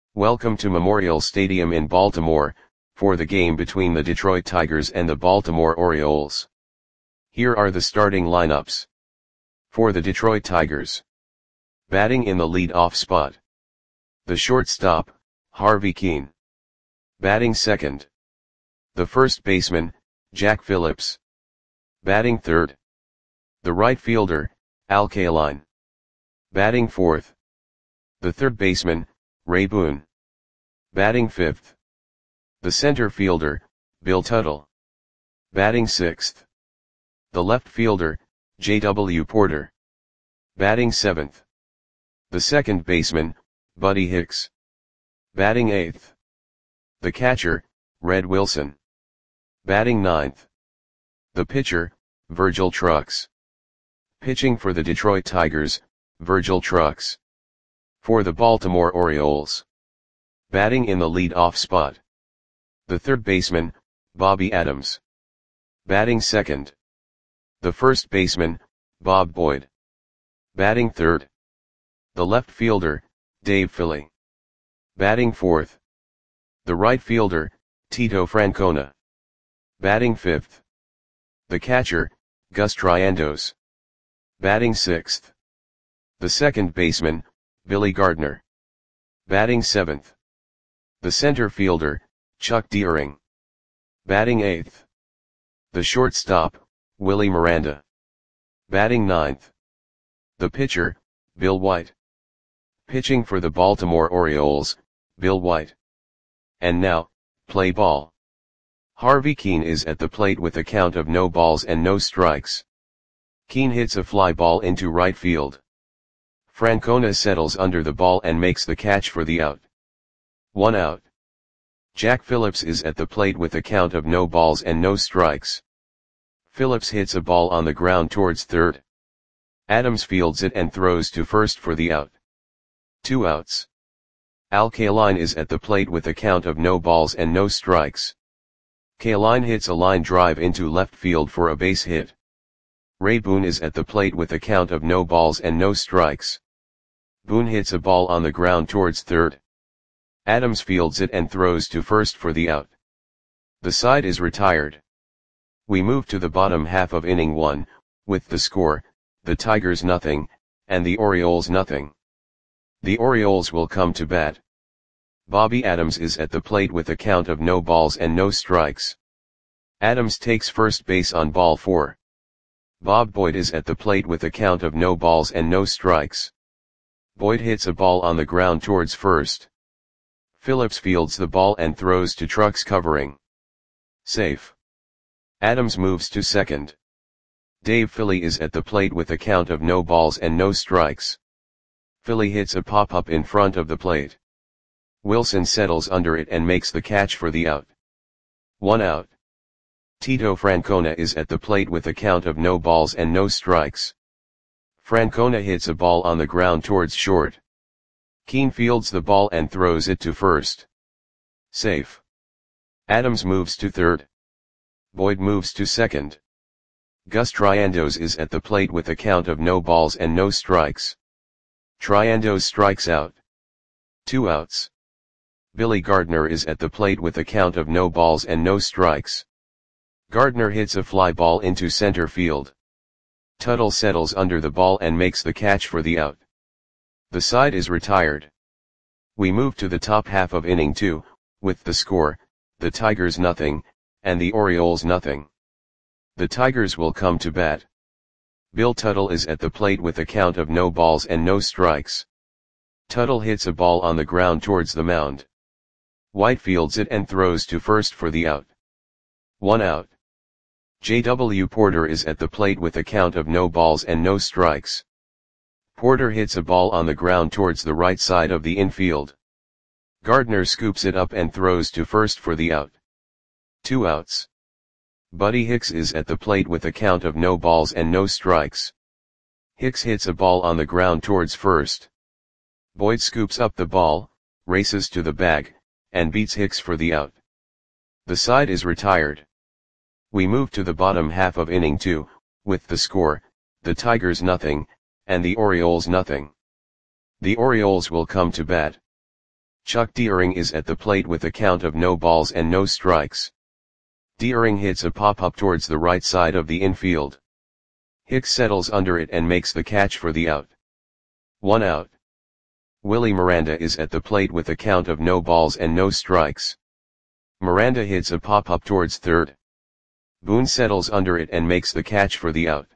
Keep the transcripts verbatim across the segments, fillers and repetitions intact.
Welcome to Memorial Stadium in Baltimore, for the game between the Detroit Tigers and the Baltimore Orioles. Here are the starting lineups. For the Detroit Tigers. Batting in the lead-off spot. The shortstop, Harvey Kuenn. Batting second. The first baseman, Jack Phillips. Batting third. The right fielder, Al Kaline. Batting fourth. The third baseman, Ray Boone. Batting fifth. The center fielder, Bill Tuttle. Batting sixth. The left fielder, J W Porter. Batting seventh. The second baseman, Buddy Hicks. Batting eighth. The catcher, Red Wilson. Batting ninth. The pitcher, Virgil Trucks. Pitching for the Detroit Tigers, Virgil Trucks. For the Baltimore Orioles. Batting in the lead-off spot. The third baseman, Bobby Adams. Batting second. The first baseman, Bob Boyd. Batting third. The left fielder, Dave Philly. Batting fourth. The right fielder, Tito Francona. Batting fifth. The catcher, Gus Triandos. Batting sixth. The second baseman, Billy Gardner. Batting seventh. The center fielder, Chuck Deering. Batting eighth. The shortstop, Willie Miranda. Batting ninth. The pitcher, Bill White. Pitching for the Baltimore Orioles, Bill White. And now, play ball. Harvey Kuenn is at the plate with a count of no balls and no strikes. Kuenn hits a fly ball into right field. Francona settles under the ball and makes the catch for the out. One out. Jack Phillips is at the plate with a count of no balls and no strikes. Phillips hits a ball on the ground towards third. Adams fields it and throws to first for the out. Two outs. Al Kaline is at the plate with a count of no balls and no strikes. Kaline hits a line drive into left field for a base hit. Ray Boone is at the plate with a count of no balls and no strikes. Boone hits a ball on the ground towards third. Adams fields it and throws to first for the out. The side is retired. We move to the bottom half of inning one, with the score, the Tigers nothing, and the Orioles nothing. The Orioles will come to bat. Bobby Adams is at the plate with a count of no balls and no strikes. Adams takes first base on ball four. Bob Boyd is at the plate with a count of no balls and no strikes. Boyd hits a ball on the ground towards first. Phillips fields the ball and throws to Trucks covering. Safe. Adams moves to second. Dave Philly is at the plate with a count of no balls and no strikes. Philly hits a pop-up in front of the plate. Wilson settles under it and makes the catch for the out. One out. Tito Francona is at the plate with a count of no balls and no strikes. Francona hits a ball on the ground towards short. Kuenn fields the ball and throws it to first. Safe. Adams moves to third. Boyd moves to second. Gus Triandos is at the plate with a count of no balls and no strikes. Triandos strikes out. Two outs. Billy Gardner is at the plate with a count of no balls and no strikes. Gardner hits a fly ball into center field. Tuttle settles under the ball and makes the catch for the out. The side is retired. We move to the top half of inning two, with the score, the Tigers nothing, and the Orioles nothing. The Tigers will come to bat. Bill Tuttle is at the plate with a count of no balls and no strikes. Tuttle hits a ball on the ground towards the mound. White fields it and throws to first for the out. One out. J W Porter is at the plate with a count of no balls and no strikes. Porter hits a ball on the ground towards the right side of the infield. Gardner scoops it up and throws to first for the out. Two outs. Buddy Hicks is at the plate with a count of no balls and no strikes. Hicks hits a ball on the ground towards first. Boyd scoops up the ball, races to the bag, and beats Hicks for the out. The side is retired. We move to the bottom half of inning two, with the score, the Tigers nothing, and the Orioles nothing. The Orioles will come to bat. Chuck Deering is at the plate with a count of no balls and no strikes. Deering hits a pop-up towards the right side of the infield. Hicks settles under it and makes the catch for the out. One out. Willie Miranda is at the plate with a count of no balls and no strikes. Miranda hits a pop-up towards third. Boone settles under it and makes the catch for the out.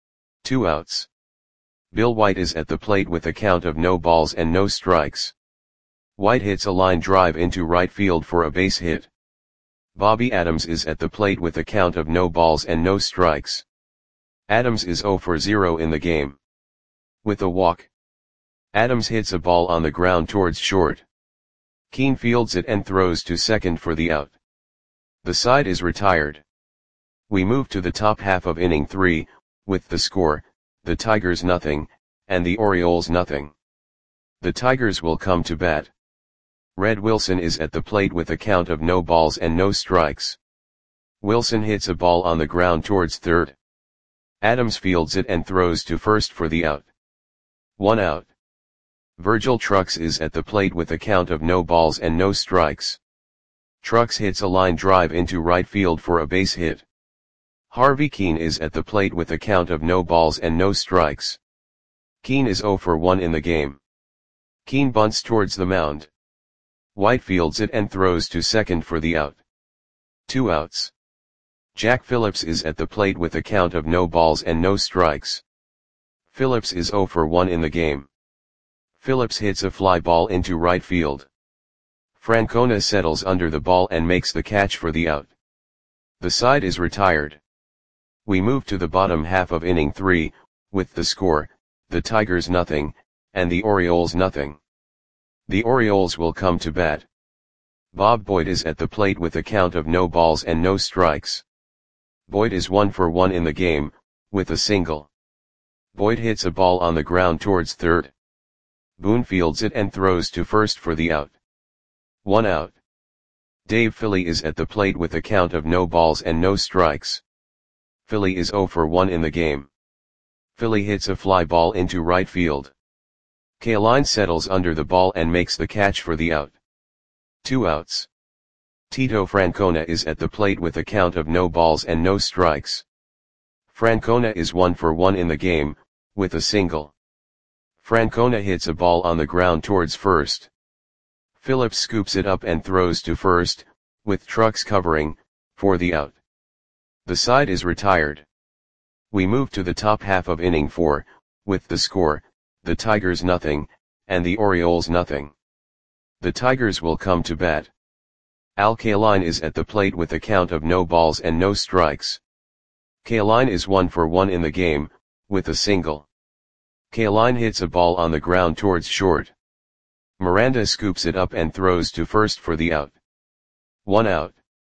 Two outs. Bill White is at the plate with a count of no balls and no strikes. White hits a line drive into right field for a base hit. Bobby Adams is at the plate with a count of no balls and no strikes. Adams is zero for zero in the game. With a walk, Adams hits a ball on the ground towards short. Keane fields it and throws to second for the out. The side is retired. We move to the top half of inning three, with the score, the Tigers nothing, and the Orioles nothing. The Tigers will come to bat. Red Wilson is at the plate with a count of no balls and no strikes. Wilson hits a ball on the ground towards third. Adams fields it and throws to first for the out. One out. Virgil Trucks is at the plate with a count of no balls and no strikes. Trucks hits a line drive into right field for a base hit. Harvey Keane is at the plate with a count of no balls and no strikes. Keane is zero for one in the game. Keane bunts towards the mound. White fields it and throws to second for the out. Two outs. Jack Phillips is at the plate with a count of no balls and no strikes. Phillips is zero for one in the game. Phillips hits a fly ball into right field. Francona settles under the ball and makes the catch for the out. The side is retired. We move to the bottom half of inning three, with the score, the Tigers nothing, and the Orioles nothing. The Orioles will come to bat. Bob Boyd is at the plate with a count of no balls and no strikes. Boyd is one for one in the game, with a single. Boyd hits a ball on the ground towards third. Boone fields it and throws to first for the out. One out. Dave Philly is at the plate with a count of no balls and no strikes. Philly is zero for one in the game. Philly hits a fly ball into right field. Kaline settles under the ball and makes the catch for the out. Two outs. Tito Francona is at the plate with a count of no balls and no strikes. Francona is one for one in the game, with a single. Francona hits a ball on the ground towards first. Phillips scoops it up and throws to first, with Trucks covering, for the out. The side is retired. We move to the top half of inning four, with the score, the Tigers nothing, and the Orioles nothing. The Tigers will come to bat. Al Kaline is at the plate with a count of no balls and no strikes. Kaline is one for one in the game, with a single. Kaline hits a ball on the ground towards short. Miranda scoops it up and throws to first for the out. One out.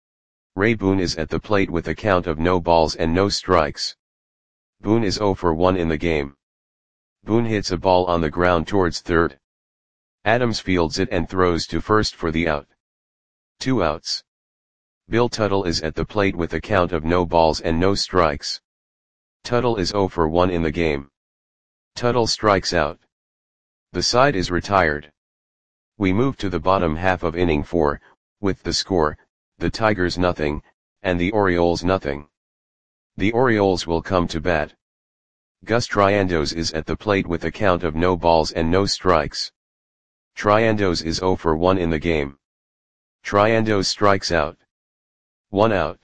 Ray Boone is at the plate with a count of no balls and no strikes. Boone is zero for one in the game. Boone hits a ball on the ground towards third. Adams fields it and throws to first for the out. Two outs. Bill Tuttle is at the plate with a count of no balls and no strikes. Tuttle is zero for one in the game. Tuttle strikes out. The side is retired. We move to the bottom half of inning four, with the score, the Tigers nothing, and the Orioles nothing. The Orioles will come to bat. Gus Triandos is at the plate with a count of no balls and no strikes. Triandos is zero for one in the game. Triandos strikes out. One out.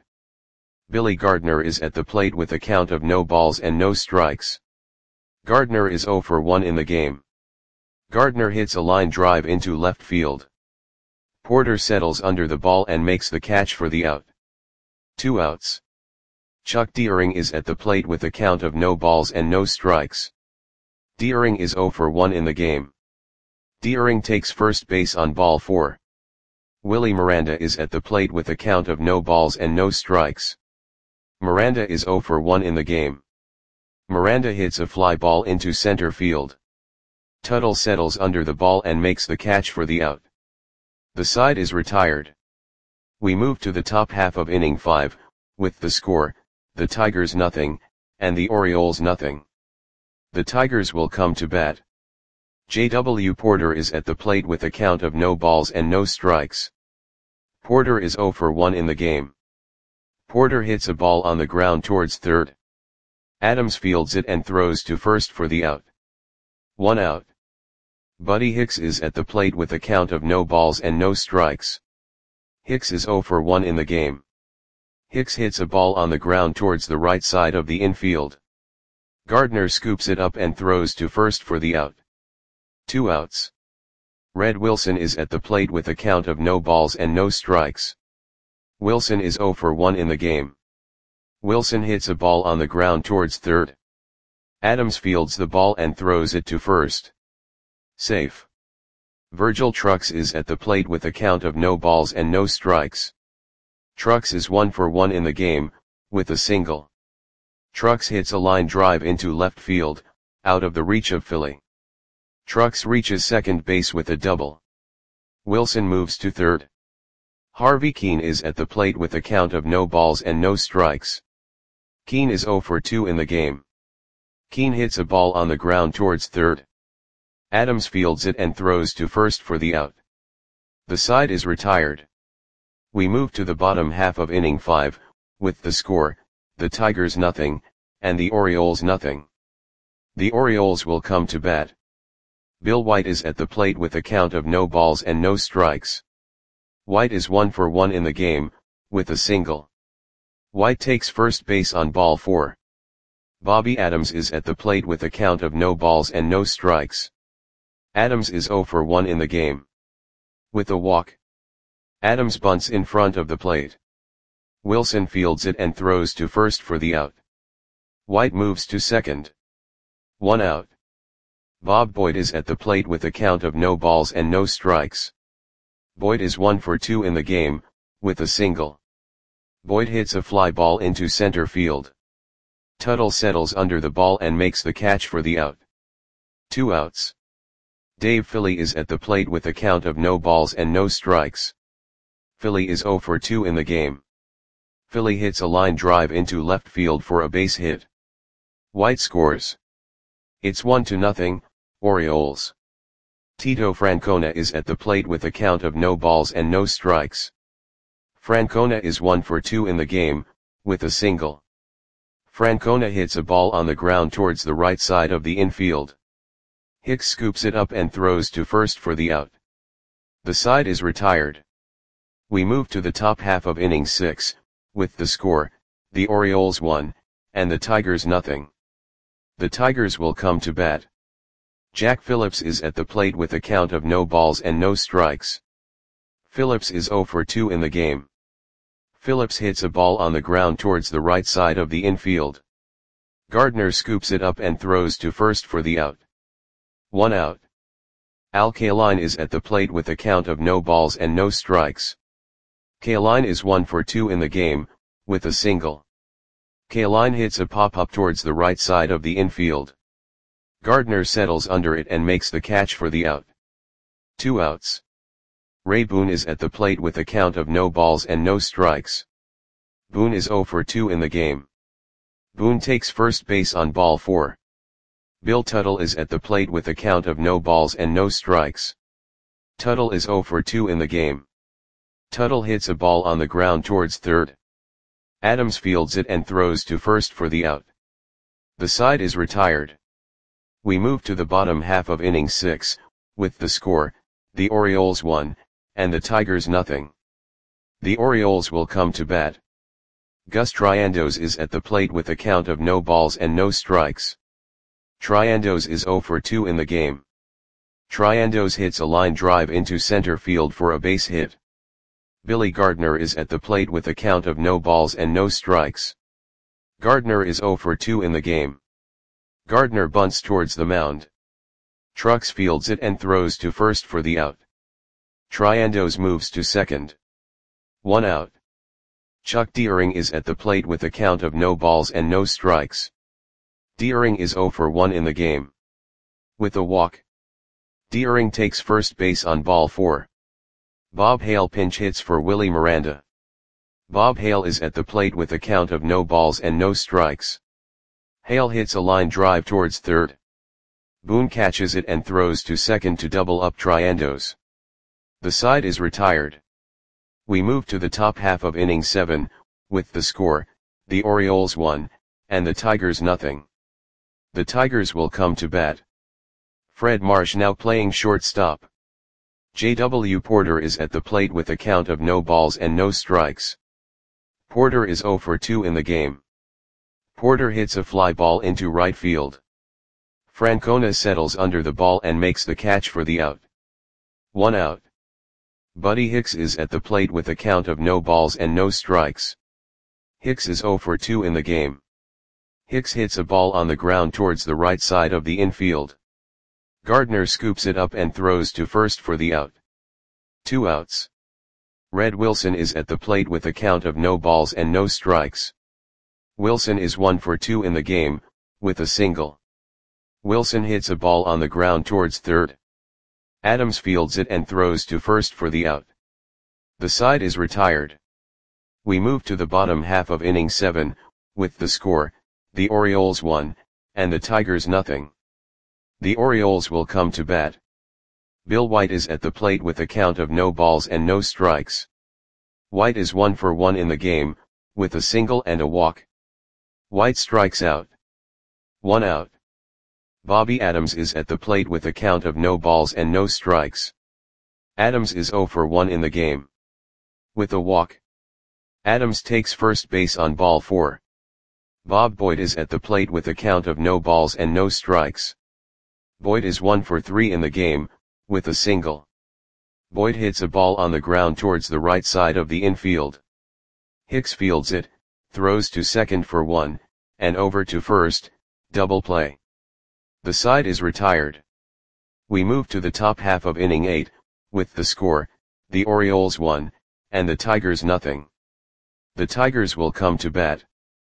Billy Gardner is at the plate with a count of no balls and no strikes. Gardner is zero for one in the game. Gardner hits a line drive into left field. Porter settles under the ball and makes the catch for the out. Two outs. Chuck Deering is at the plate with a count of no balls and no strikes. Deering is zero for one in the game. Deering takes first base on ball four. Willie Miranda is at the plate with a count of no balls and no strikes. Miranda is zero for one in the game. Miranda hits a fly ball into center field. Tuttle settles under the ball and makes the catch for the out. The side is retired. We move to the top half of inning five, with the score, the Tigers nothing, and the Orioles nothing. The Tigers will come to bat. J W Porter is at the plate with a count of no balls and no strikes. Porter is zero for one in the game. Porter hits a ball on the ground towards third. Adams fields it and throws to first for the out. One out. Buddy Hicks is at the plate with a count of no balls and no strikes. Hicks is zero for one in the game. Hicks hits a ball on the ground towards the right side of the infield. Gardner scoops it up and throws to first for the out. Two outs. Red Wilson is at the plate with a count of no balls and no strikes. Wilson is zero for one in the game. Wilson hits a ball on the ground towards third. Adams fields the ball and throws it to first. Safe. Virgil Trucks is at the plate with a count of no balls and no strikes. Trucks is one for one in the game, with a single. Trucks hits a line drive into left field, out of the reach of Philly. Trucks reaches second base with a double. Wilson moves to third. Harvey Keene is at the plate with a count of no balls and no strikes. Keene is zero for two in the game. Keene hits a ball on the ground towards third. Adams fields it and throws to first for the out. The side is retired. We move to the bottom half of inning five, with the score, the Tigers nothing, and the Orioles nothing. The Orioles will come to bat. Bill White is at the plate with a count of no balls and no strikes. White is one for one in the game, with a single. White takes first base on ball four. Bobby Adams is at the plate with a count of no balls and no strikes. Adams is zero for one in the game. With a walk. Adams bunts in front of the plate. Wilson fields it and throws to first for the out. White moves to second. One out. Bob Boyd is at the plate with a count of no balls and no strikes. Boyd is one for two in the game, with a single. Boyd hits a fly ball into center field. Tuttle settles under the ball and makes the catch for the out. Two outs. Dave Philly is at the plate with a count of no balls and no strikes. Philly is zero for two in the game. Philly hits a line drive into left field for a base hit. White scores. It's one to nothing, Orioles. Tito Francona is at the plate with a count of no balls and no strikes. Francona is one for two in the game, with a single. Francona hits a ball on the ground towards the right side of the infield. Hicks scoops it up and throws to first for the out. The side is retired. We move to the top half of inning six, with the score, the Orioles one, and the Tigers nothing. The Tigers will come to bat. Jack Phillips is at the plate with a count of no balls and no strikes. Phillips is zero for two in the game. Phillips hits a ball on the ground towards the right side of the infield. Gardner scoops it up and throws to first for the out. One out. Al Kaline is at the plate with a count of no balls and no strikes. Kaline is one for two in the game, with a single. Kaline hits a pop-up towards the right side of the infield. Gardner settles under it and makes the catch for the out. Two outs. Ray Boone is at the plate with a count of no balls and no strikes. Boone is zero for two in the game. Boone takes first base on ball four. Bill Tuttle is at the plate with a count of no balls and no strikes. Tuttle is zero for two in the game. Tuttle hits a ball on the ground towards third. Adams fields it and throws to first for the out. The side is retired. We move to the bottom half of inning six, with the score, the Orioles one, and the Tigers nothing. The Orioles will come to bat. Gus Triandos is at the plate with a count of no balls and no strikes. Triandos is zero for two in the game. Triandos hits a line drive into center field for a base hit. Billy Gardner is at the plate with a count of no balls and no strikes. Gardner is zero for two in the game. Gardner bunts towards the mound. Trucks fields it and throws to first for the out. Triandos moves to second. One out. Chuck Deering is at the plate with a count of no balls and no strikes. Deering is zero for one in the game. With a walk. Deering takes first base on ball four. Bob Hale pinch hits for Willie Miranda. Bob Hale is at the plate with a count of no balls and no strikes. Hale hits a line drive towards third. Boone catches it and throws to second to double up Triandos. The side is retired. We move to the top half of inning seven, with the score, the Orioles one, and the Tigers nothing. The Tigers will come to bat. Fred Marsh now playing shortstop. J W Porter is at the plate with a count of no balls and no strikes. Porter is oh for two in the game. Porter hits a fly ball into right field. Francona settles under the ball and makes the catch for the out. One out. Buddy Hicks is at the plate with a count of no balls and no strikes. Hicks is oh for two in the game. Hicks hits a ball on the ground towards the right side of the infield. Gardner scoops it up and throws to first for the out. Two outs. Red Wilson is at the plate with a count of no balls and no strikes. Wilson is one for two in the game, with a single. Wilson hits a ball on the ground towards third. Adams fields it and throws to first for the out. The side is retired. We move to the bottom half of inning seven, with the score, the Orioles one, and the Tigers nothing. The Orioles will come to bat. Bill White is at the plate with a count of no balls and no strikes. White is one for one in the game, with a single and a walk. White strikes out. One out. Bobby Adams is at the plate with a count of no balls and no strikes. Adams is oh for one in the game. With a walk. Adams takes first base on ball four. Bob Boyd is at the plate with a count of no balls and no strikes. Boyd is one for three in the game, with a single. Boyd hits a ball on the ground towards the right side of the infield. Hicks fields it, throws to second for one, and over to first, double play. The side is retired. We move to the top half of inning eight, with the score, the Orioles one, and the Tigers nothing. The Tigers will come to bat.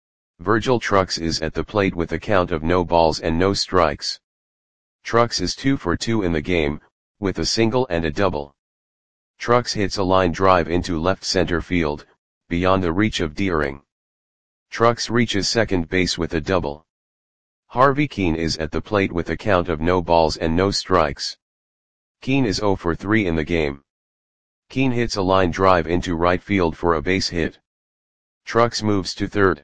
Virgil Trucks is at the plate with a count of no balls and no strikes. Trucks is two for two in the game, with a single and a double. Trucks hits a line drive into left center field, beyond the reach of Deering. Trucks reaches second base with a double. Harvey Keene is at the plate with a count of no balls and no strikes. Keene is oh for three in the game. Keene hits a line drive into right field for a base hit. Trucks moves to third.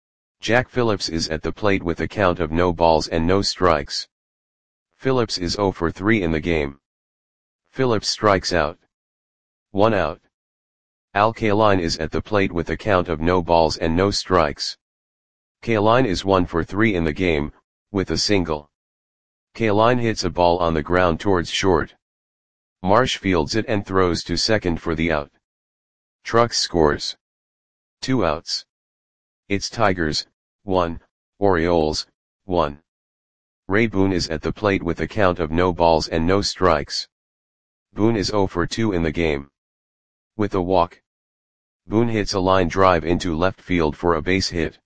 Jack Phillips is at the plate with a count of no balls and no strikes. Phillips is oh for three in the game. Phillips strikes out. One out. Al Kaline is at the plate with a count of no balls and no strikes. Kaline is one for three in the game, with a single. Kaline hits a ball on the ground towards short. Marsh fields it and throws to second for the out. Trucks scores. Two outs. It's Tigers, one, Orioles, one. Ray Boone is at the plate with a count of no balls and no strikes. Boone is oh for two in the game. With a walk. Boone hits a line drive into left field for a base hit.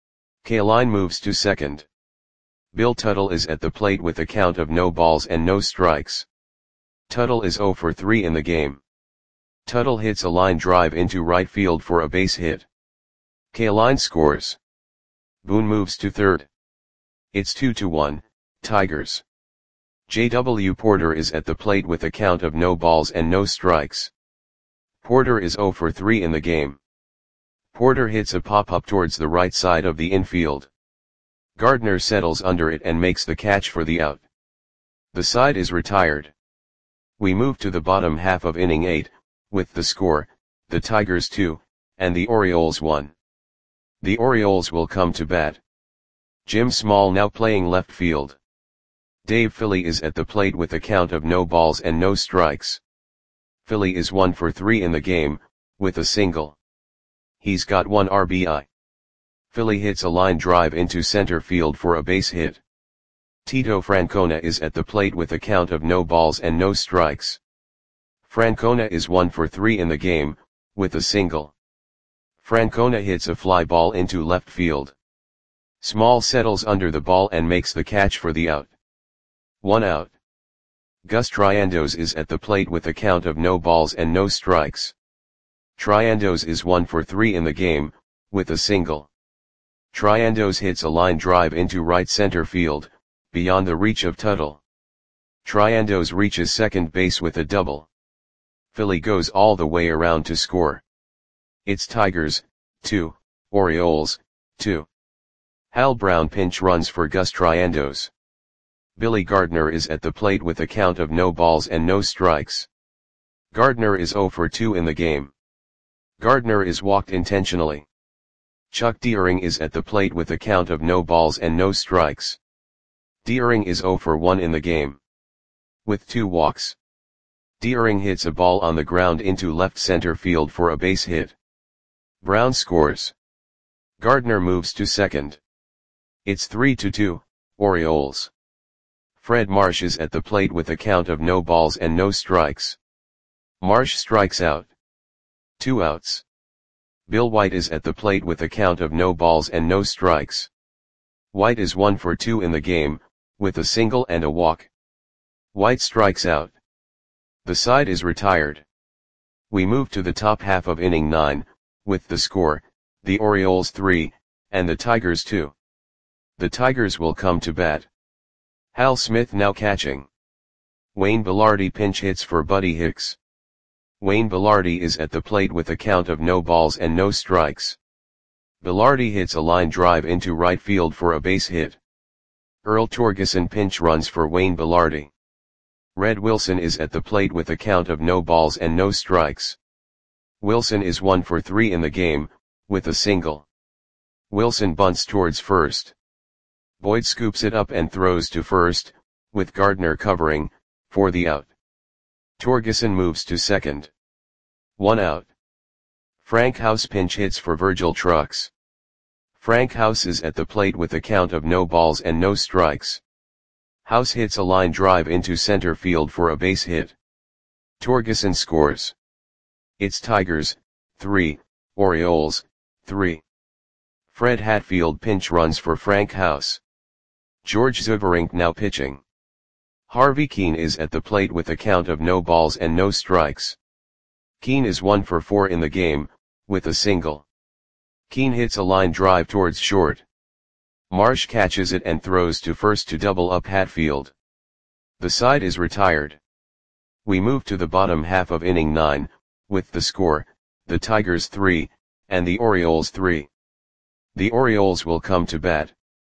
Kaline moves to second. Bill Tuttle is at the plate with a count of no balls and no strikes. Tuttle is oh for three in the game. Tuttle hits a line drive into right field for a base hit. Kaline scores. Boone moves to third. It's two to one, Tigers. J W Porter is at the plate with a count of no balls and no strikes. Porter is oh for three in the game. Porter hits a pop-up towards the right side of the infield. Gardner settles under it and makes the catch for the out. The side is retired. We move to the bottom half of inning eight, with the score, the Tigers two, and the Orioles one. The Orioles will come to bat. Jim Small now playing left field. Dave Philly is at the plate with a count of no balls and no strikes. Philly is one for three in the game, with a single. He's got one R B I. Philly hits a line drive into center field for a base hit. Tito Francona is at the plate with a count of no balls and no strikes. Francona is one for three in the game, with a single. Francona hits a fly ball into left field. Small settles under the ball and makes the catch for the out. One out. Gus Triandos is at the plate with a count of no balls and no strikes. Triandos is one for three in the game, with a single. Triandos hits a line drive into right center field, beyond the reach of Tuttle. Triandos reaches second base with a double. Philly goes all the way around to score. It's Tigers, two, Orioles, two. Hal Brown pinch runs for Gus Triandos. Billy Gardner is at the plate with a count of no balls and no strikes. Gardner is zero for two in the game. Gardner is walked intentionally. Chuck Deering is at the plate with a count of no balls and no strikes. Deering is zero for one in the game. With two walks. Deering hits a ball on the ground into left center field for a base hit. Brown scores. Gardner moves to second. It's three to two, Orioles. Fred Marsh is at the plate with a count of no balls and no strikes. Marsh strikes out. Two outs. Bill White is at the plate with a count of no balls and no strikes. White is one for two in the game, with a single and a walk. White strikes out. The side is retired. We move to the top half of inning nine, with the score, the Orioles three, and the Tigers two. The Tigers will come to bat. Hal Smith now catching. Wayne Belardi pinch hits for Buddy Hicks. Wayne Belardi is at the plate with a count of no balls and no strikes. Belardi hits a line drive into right field for a base hit. Earl Torgeson pinch runs for Wayne Belardi. Red Wilson is at the plate with a count of no balls and no strikes. Wilson is one for three in the game, with a single. Wilson bunts towards first. Boyd scoops it up and throws to first, with Gardner covering, for the out. Torgeson moves to second. One out. Frank House pinch hits for Virgil Trucks. Frank House is at the plate with a count of no balls and no strikes. House hits a line drive into center field for a base hit. Torgeson scores. It's Tigers, three, Orioles, three. Fred Hatfield pinch runs for Frank House. George Zuberink now pitching. Harvey Keene is at the plate with a count of no balls and no strikes. Keene is one for four in the game, with a single. Keene hits a line drive towards short. Marsh catches it and throws to first to double up Hatfield. The side is retired. We move to the bottom half of inning nine, with the score, the Tigers three, and the Orioles three. The Orioles will come to bat.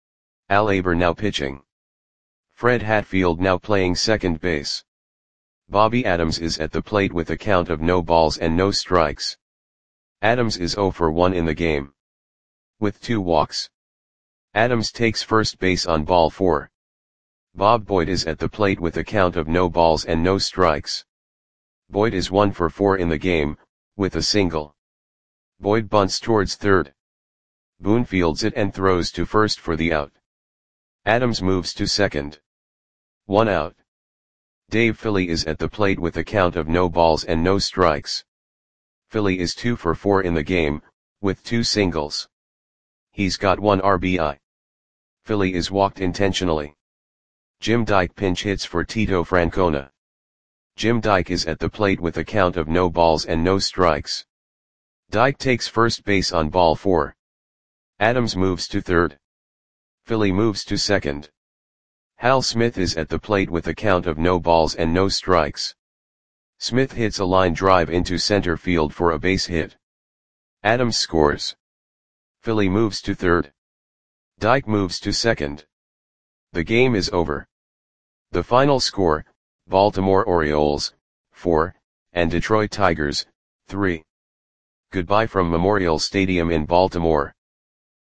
Al Aber now pitching. Fred Hatfield now playing second base. Bobby Adams is at the plate with a count of no balls and no strikes. Adams is zero for one in the game. With two walks. Adams takes first base on ball four. Bob Boyd is at the plate with a count of no balls and no strikes. Boyd is one for four in the game, with a single. Boyd bunts towards third. Boone fields it and throws to first for the out. Adams moves to second. One out. Dave Philly is at the plate with a count of no balls and no strikes. Philly is two for four in the game, with two singles. He's got one R B I. Philly is walked intentionally. Jim Dyke pinch hits for Tito Francona. Jim Dyke is at the plate with a count of no balls and no strikes. Dyke takes first base on ball four. Adams moves to third. Philly moves to second. Hal Smith is at the plate with a count of no balls and no strikes. Smith hits a line drive into center field for a base hit. Adams scores. Philly moves to third. Dyke moves to second. The game is over. The final score, Baltimore Orioles, four, and Detroit Tigers, three. Goodbye from Memorial Stadium in Baltimore.